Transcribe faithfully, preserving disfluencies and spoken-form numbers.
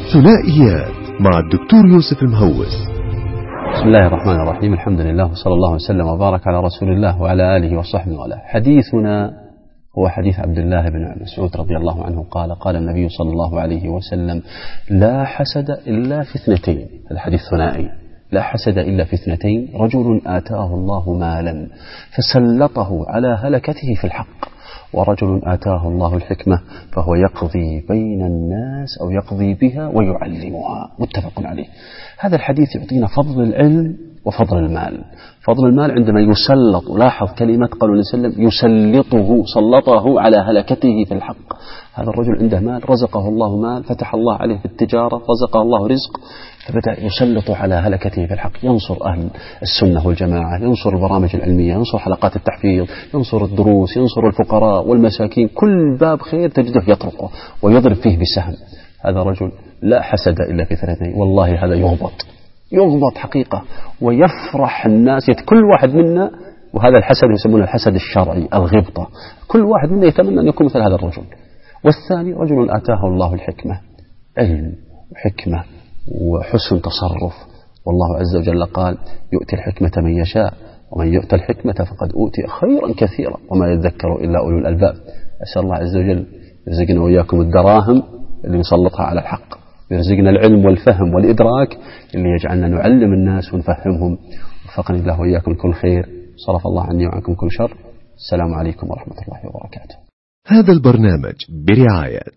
ثنائيات مع الدكتور يوسف المهوس. بسم الله الرحمن الرحيم. الحمد لله وصلى الله وسلم وبارك على رسول الله وعلى آله وصحبه وله. حديثنا هو حديث عبد الله بن مسعود رضي الله عنه قال قال النبي صلى الله عليه وسلم: لا حسد إلا في اثنتين. الحديث ثنائي: لا حسد إلا في اثنتين، رجل آتاه الله مالا فسلطه على هلكته في الحق، ورجل آتاه الله الحكمة فهو يقضي بين الناس أو يقضي بها ويعلمها. متفق عليه. هذا الحديث يعطينا فضل العلم وفضل المال. فضل المال عندما يسلط، لاحظ كلمة قالوا وسلم يسلطه، سلطه على هلكته في الحق. هذا الرجل عنده مال، رزقه الله مال، فتح الله عليه في التجارة، رزقه الله رزق، فبدأ يسلط على هلكته في الحق، ينصر أهل السنة والجماعة، ينصر البرامج العلمية، ينصر حلقات التحفيظ، ينصر الدروس، ينصر الفقراء والمساكين، كل باب خير تجده يطرقه ويضرب فيه بسهم. هذا رجل لا حسد إلا في اثنتين. والله هذا يغبط يغبط حقيقة ويفرح الناس، كل واحد منا، وهذا الحسد يسمونه الحسد الشرعي، الغبطة، كل واحد منا يتمنى أن يكون مثل هذا الرجل. والثاني رجل آتاه الله الحكمة، علم وحكمة وحسن تصرف، والله عز وجل قال: يؤتي الحكمة من يشاء ومن يؤتى الحكمة فقد أوتي خيرا كثيرا وما يذكر إلا أولو الألباب. أسأل الله عز وجل يرزقنا وإياكم الدراهم اللي نسلطها على الحق، يرزقنا العلم والفهم والإدراك اللي يجعلنا نعلم الناس ونفهمهم. وفقني الله وإياكم كل خير، صرف الله عني وعنكم كل شر. السلام عليكم ورحمة الله وبركاته. هذا البرنامج برعاية